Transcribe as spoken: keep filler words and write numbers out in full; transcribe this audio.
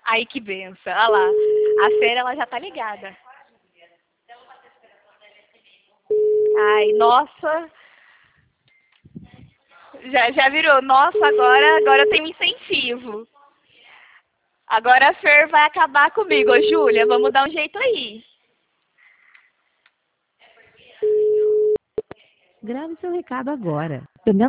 Ai, que benção. Olha lá. A Fer, ela já tá ligada. Ai, nossa. Já, já virou. Nossa, agora, agora eu tenho incentivo. Agora a Fer vai acabar comigo. Ô, Júlia, vamos dar um jeito aí. Grave seu recado agora.